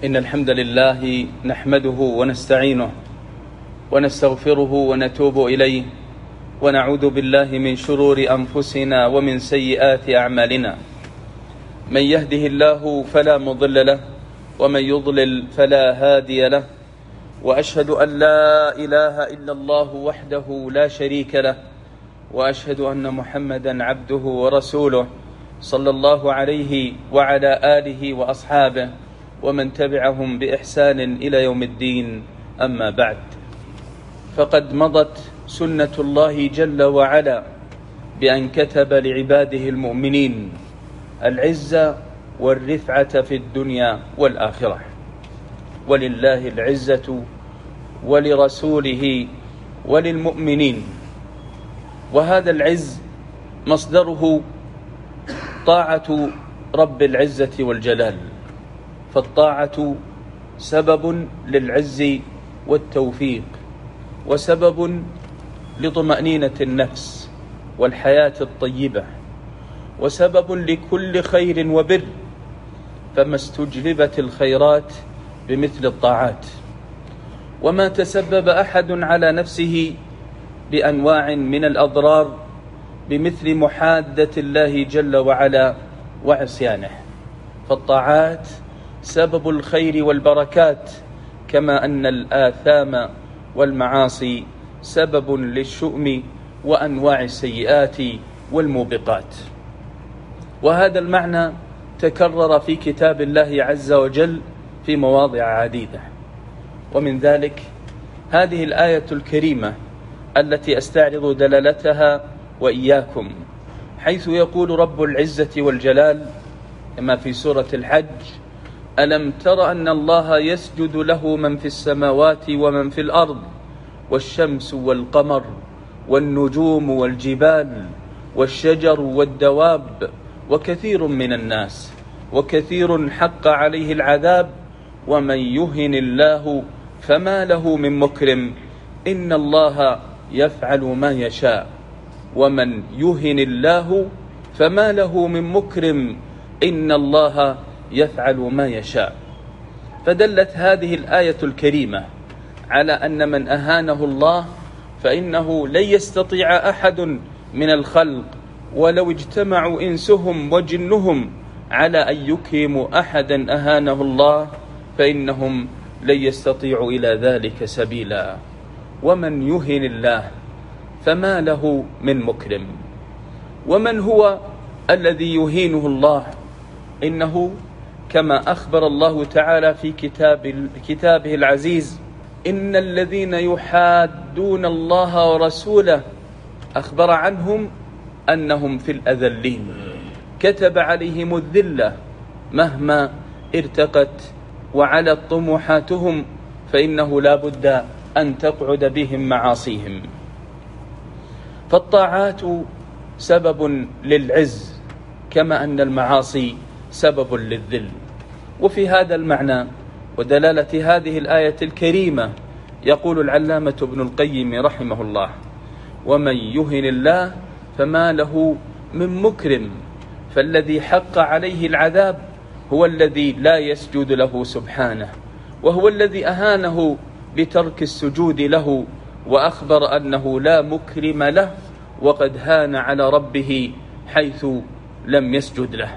إن الحمد لله نحمده ونستعينه ونستغفره ونتوب إليه ونعوذ بالله من شرور أنفسنا ومن سيئات أعمالنا. من يهده الله فلا مضل له ومن يضلل فلا هادي له، وأشهد أن لا إله إلا الله وحده لا شريك له، وأشهد أن محمدا عبده ورسوله صلى الله عليه وعلى آله وأصحابه ومن تبعهم بإحسان إلى يوم الدين. أما بعد، فقد مضت سنة الله جل وعلا بأن كتب لعباده المؤمنين العزة والرفعة في الدنيا والآخرة، ولله العزة ولرسوله وللمؤمنين. وهذا العز مصدره طاعة رب العزة والجلال، فالطاعة سبب للعز والتوفيق، وسبب لطمأنينة النفس والحياة الطيبة، وسبب لكل خير وبر، فما استجلبت الخيرات بمثل الطاعات. وما تسبب أحد على نفسه بأنواع من الأضرار بمثل محادة الله جل وعلا وعصيانه، فالطاعات سبب الخير والبركات، كما أن الآثام والمعاصي سبب للشؤم وأنواع السيئات والموبقات. وهذا المعنى تكرر في كتاب الله عز وجل في مواضع عديدة، ومن ذلك هذه الآية الكريمة التي أستعرض دلالتها وإياكم، حيث يقول رب العزة والجلال كما في سورة الحج: ألم تر أن الله يسجد له من في السماوات ومن في الأرض والشمس والقمر والنجوم والجبال والشجر والدواب وكثير من الناس وكثير حق عليه العذاب ومن يهن الله فما له من مكرم إن الله يفعل ما يشاء ومن يهن الله فما له من مكرم إن الله يفعل ما يشاء. فدلت هذه الآية الكريمة على أن من أهانه الله فإنه لن يستطيع أحد من الخلق ولو اجتمعوا إنسهم وجنهم على أن يكرموا أحدا أهانه الله، فإنهم لن يستطيعوا إلى ذلك سبيلا. ومن يهن الله فما له من مكرم. ومن هو الذي يهينه الله؟ إنه كما أخبر الله تعالى في كتابه العزيز: إن الذين يحادون الله ورسوله أخبر عنهم أنهم في الأذلين، كتب عليهم الذلة مهما ارتقت وعلت طموحاتهم، فإنه لا بد أن تقعد بهم معاصيهم. فالطاعات سبب للعز، كما أن المعاصي سبب للذل. وفي هذا المعنى ودلالة هذه الآية الكريمة يقول العلامة ابن القيم رحمه الله: ومن يهن الله فما له من مكرم. فالذي حق عليه العذاب هو الذي لا يسجد له سبحانه، وهو الذي أهانه بترك السجود له، وأخبر أنه لا مكرم له، وقد هان على ربه حيث لم يسجد له.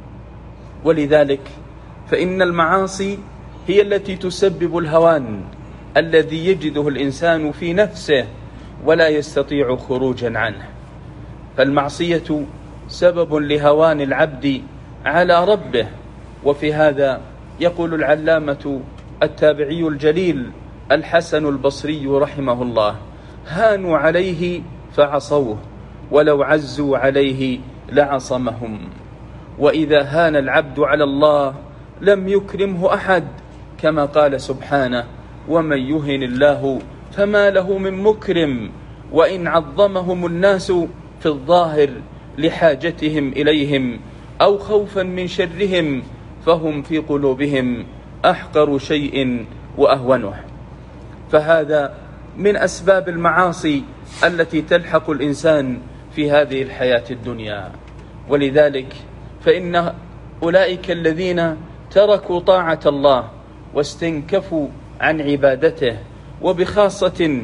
ولذلك فإن المعاصي هي التي تسبب الهوان الذي يجده الإنسان في نفسه ولا يستطيع خروجا عنه. فالمعصية سبب لهوان العبد على ربه. وفي هذا يقول العلامة التابعي الجليل الحسن البصري رحمه الله: هانوا عليه فعصوه ولو عزوا عليه لعصمهم. وإذا هان العبد على الله لم يكرمه أحد، كما قال سبحانه: ومن يهن الله فما له من مكرم. وإن عظمهم الناس في الظاهر لحاجتهم إليهم أو خوفا من شرهم فهم في قلوبهم أحقر شيء وأهونه. فهذا من أسباب المعاصي التي تلحق الإنسان في هذه الحياة الدنيا. ولذلك فإن أولئك الذين تركوا طاعة الله واستنكفوا عن عبادته، وبخاصة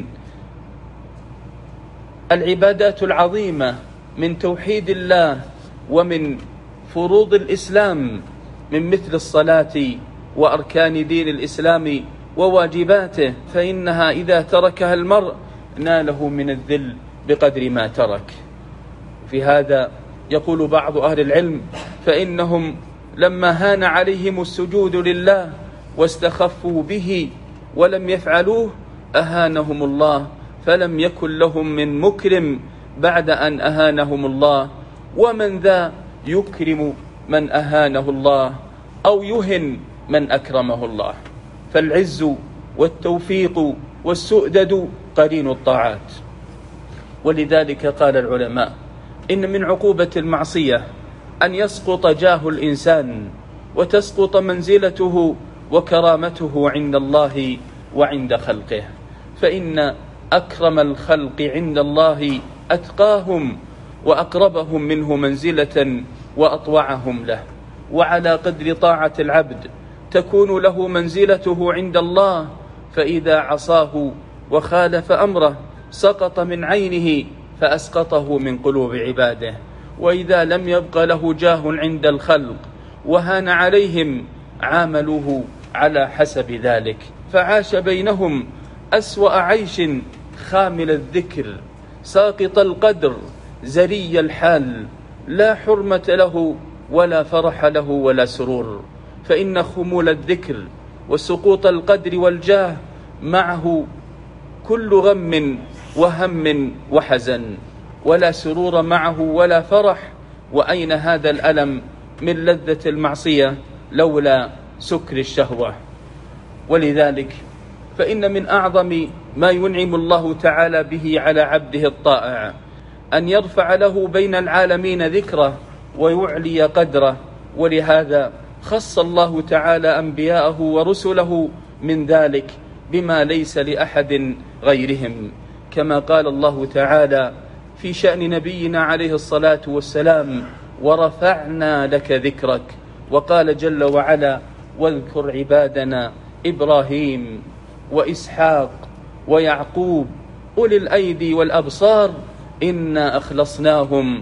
العبادات العظيمة من توحيد الله ومن فروض الإسلام، من مثل الصلاة وأركان دين الإسلام وواجباته، فإنها إذا تركها المرء ناله من الذل بقدر ما ترك. في هذا يقول بعض أهل العلم: فإنهم لما هان عليهم السجود لله واستخفوا به ولم يفعلوه أهانهم الله، فلم يكن لهم من مكرم بعد أن أهانهم الله. ومن ذا يكرم من أهانه الله أو يهن من أكرمه الله. فالعز والتوفيق والسؤدد قرين الطاعات. ولذلك قال العلماء: إن من عقوبة المعصية أن يسقط جاه الإنسان وتسقط منزلته وكرامته عند الله وعند خلقه، فإن أكرم الخلق عند الله أتقاهم وأقربهم منه منزلة وأطوعهم له. وعلى قدر طاعة العبد تكون له منزلته عند الله، فإذا عصاه وخالف أمره سقط من عينه فأسقطه من قلوب عباده. وإذا لم يبق له جاه عند الخلق وهان عليهم عاملوه على حسب ذلك، فعاش بينهم أسوأ عيش خامل الذكر ساقط القدر زري الحال، لا حرمة له ولا فرح له ولا سرور. فإن خمول الذكر وسقوط القدر والجاه معه كل غم وهم وحزن، ولا سرور معه ولا فرح. وأين هذا الألم من لذة المعصية لولا سكر الشهوة؟ ولذلك فإن من أعظم ما ينعم الله تعالى به على عبده الطائع أن يرفع له بين العالمين ذكره ويعلي قدره. ولهذا خص الله تعالى أنبياءه ورسله من ذلك بما ليس لأحد غيرهم، كما قال الله تعالى في شأن نبينا عليه الصلاة والسلام: ورفعنا لك ذكرك. وقال جل وعلا: واذكر عبادنا إبراهيم وإسحاق ويعقوب أولي الأيدي والأبصار إنا أخلصناهم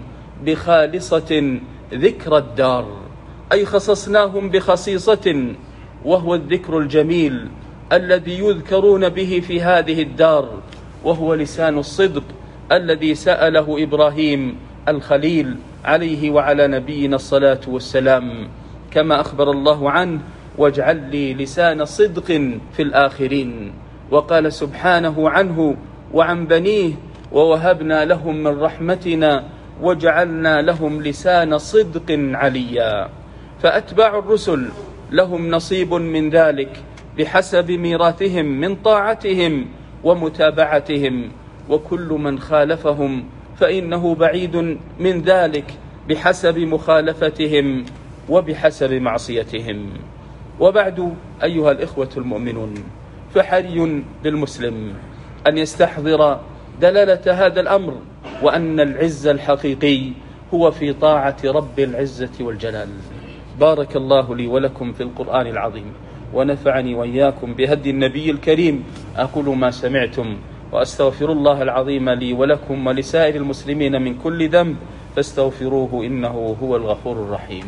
بخالصة ذكر الدار، أي خصصناهم بخصيصة، وهو الذكر الجميل الذي يذكرون به في هذه الدار، وهو لسان الصدق الذي سأله إبراهيم الخليل عليه وعلى نبينا الصلاة والسلام، كما أخبر الله عنه: واجعل لي لسان صدق في الآخرين. وقال سبحانه عنه وعن بنيه: ووهبنا لهم من رحمتنا وجعلنا لهم لسان صدق عليا. فأتباع الرسل لهم نصيب من ذلك بحسب ميراثهم من طاعتهم ومتابعتهم، وكل من خالفهم فإنه بعيد من ذلك بحسب مخالفتهم وبحسب معصيتهم. وبعد، أيها الإخوة المؤمنون، فحري بالمسلم أن يستحضر دلالة هذا الأمر، وأن العز الحقيقي هو في طاعة رب العزة والجلال. بارك الله لي ولكم في القرآن العظيم، ونفعني وإياكم بهدي النبي الكريم. أقول ما سمعتم، وأستغفر الله العظيم لي ولكم ولسائر المسلمين من كل ذنب، فاستغفروه إنه هو الغفور الرحيم.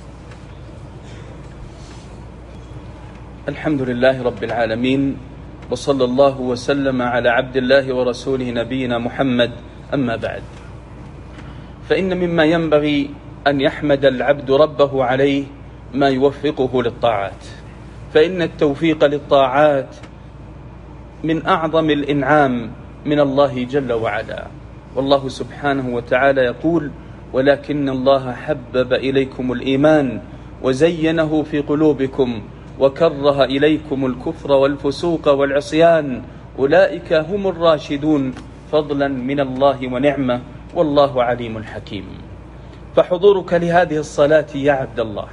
الحمد لله رب العالمين، وصلى الله وسلم على عبد الله ورسوله نبينا محمد. أما بعد، فإن مما ينبغي أن يحمد العبد ربه عليه ما يوفقه للطاعات، فإن التوفيق للطاعات من أعظم الإنعام من الله جل وعلا. والله سبحانه وتعالى يقول: ولكن الله حبب إليكم الإيمان وزينه في قلوبكم وكره إليكم الكفر والفسوق والعصيان أولئك هم الراشدون فضلا من الله ونعمة والله عليم حكيم. فحضورك لهذه الصلاة يا عبد الله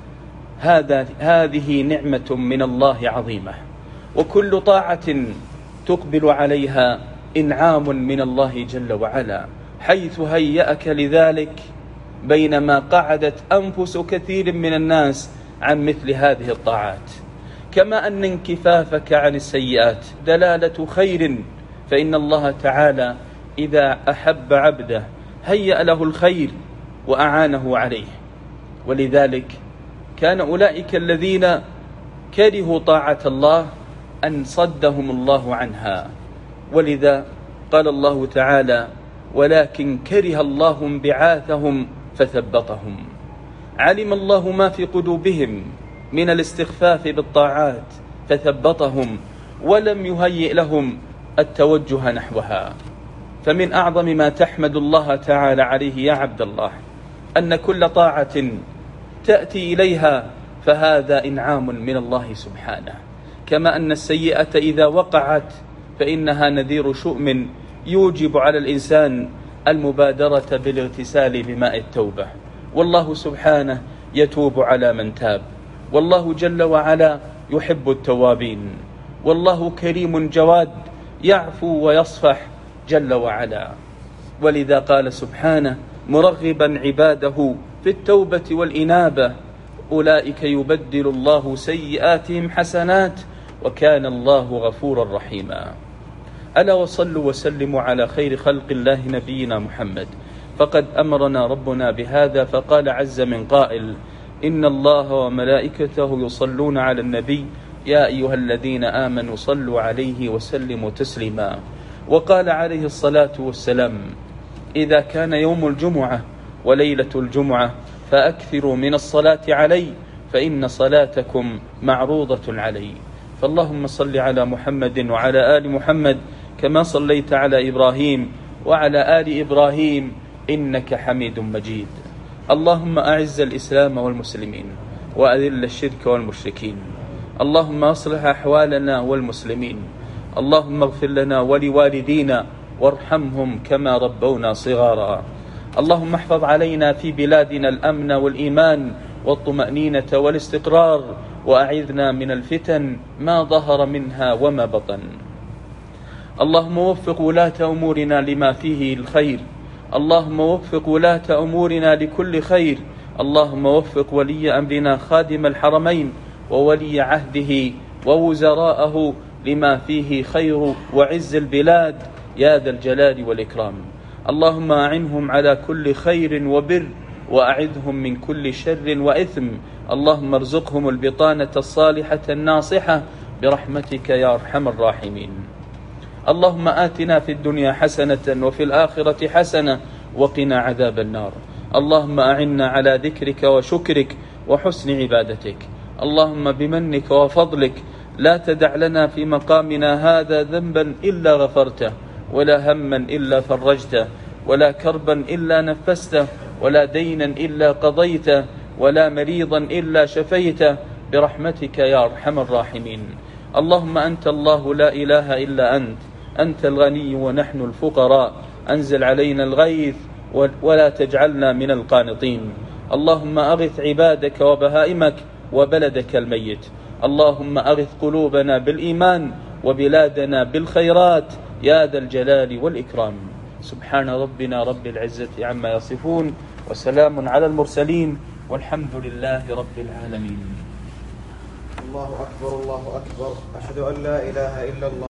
هذه نعمة من الله عظيمة، وكل طاعة تقبل عليها إنعام من الله جل وعلا، حيث هيأك لذلك، بينما قعدت أنفس كثير من الناس عن مثل هذه الطاعات. كما أن انكفافك عن السيئات دلالة خير، فإن الله تعالى إذا أحب عبده هيأ له الخير وأعانه عليه. ولذلك كان أولئك الذين كرهوا طاعة الله أن صدهم الله عنها، ولذا قال الله تعالى: ولكن كره الله انبعاثهم فثبطهم. علم الله ما في قلوبهم من الاستخفاف بالطاعات فثبطهم ولم يهيئ لهم التوجه نحوها. فمن أعظم ما تحمد الله تعالى عليه يا عبد الله أن كل طاعة تأتي إليها فهذا إنعام من الله سبحانه، كما أن السيئة إذا وقعت فإنها نذير شؤم يوجب على الإنسان المبادرة بالاغتسال بماء التوبة، والله سبحانه يتوب على من تاب، والله جل وعلا يحب التوابين، والله كريم جواد يعفو ويصفح جل وعلا. ولذا قال سبحانه مرغبا عباده في التوبة والإنابة: أولئك يبدل الله سيئاتهم حسنات وكان الله غفورا رحيما. ألا وصلوا وسلموا على خير خلق الله نبينا محمد، فقد أمرنا ربنا بهذا فقال عز من قائل: إن الله وملائكته يصلون على النبي يا أيها الذين آمنوا صلوا عليه وسلموا تسليما. وقال عليه الصلاة والسلام: إذا كان يوم الجمعة وليلة الجمعة فأكثروا من الصلاة علي فإن صلاتكم معروضة علي. فاللهم صل على محمد وعلى آل محمد كما صليت على إبراهيم وعلى آل إبراهيم إنك حميد مجيد. اللهم أعز الإسلام والمسلمين وأذل الشرك والمشركين. اللهم أصلح أحوالنا والمسلمين. اللهم اغفر لنا ولوالدينا وارحمهم كما ربونا صغارا. اللهم احفظ علينا في بلادنا الأمن والإيمان والطمأنينة والاستقرار، وأعذنا من الفتن ما ظهر منها وما بطن. اللهم وفق ولاة أمورنا لما فيه الخير. اللهم وفق ولاة أمورنا لكل خير. اللهم وفق ولي أمرنا خادم الحرمين وولي عهده ووزراءه لما فيه خير وعز البلاد يا ذا الجلال والإكرام. اللهم أعنهم على كل خير وبر وأعذهم من كل شر وإثم. اللهم ارزقهم البطانة الصالحة الناصحة برحمتك يا أرحم الراحمين. اللهم آتنا في الدنيا حسنة وفي الآخرة حسنة وقنا عذاب النار. اللهم أعنا على ذكرك وشكرك وحسن عبادتك. اللهم بمنك وفضلك لا تدع لنا في مقامنا هذا ذنبا إلا غفرته، ولا هما إلا فرجته، ولا كربا إلا نفسته، ولا دينا إلا قضيته، ولا مريضا إلا شفيته برحمتك يا أرحم الراحمين. اللهم أنت الله لا إله إلا أنت الغني ونحن الفقراء. أنزل علينا الغيث ولا تجعلنا من القانطين. اللهم أغث عبادك وبهائمك وبلدك الميت. اللهم أغث قلوبنا بالإيمان وبلادنا بالخيرات يا ذا الجلال والإكرام. سبحان ربنا رب العزة عما يصفون وسلام على المرسلين والحمد لله رب العالمين. الله أكبر الله أكبر. أشهد أن لا إله إلا الله.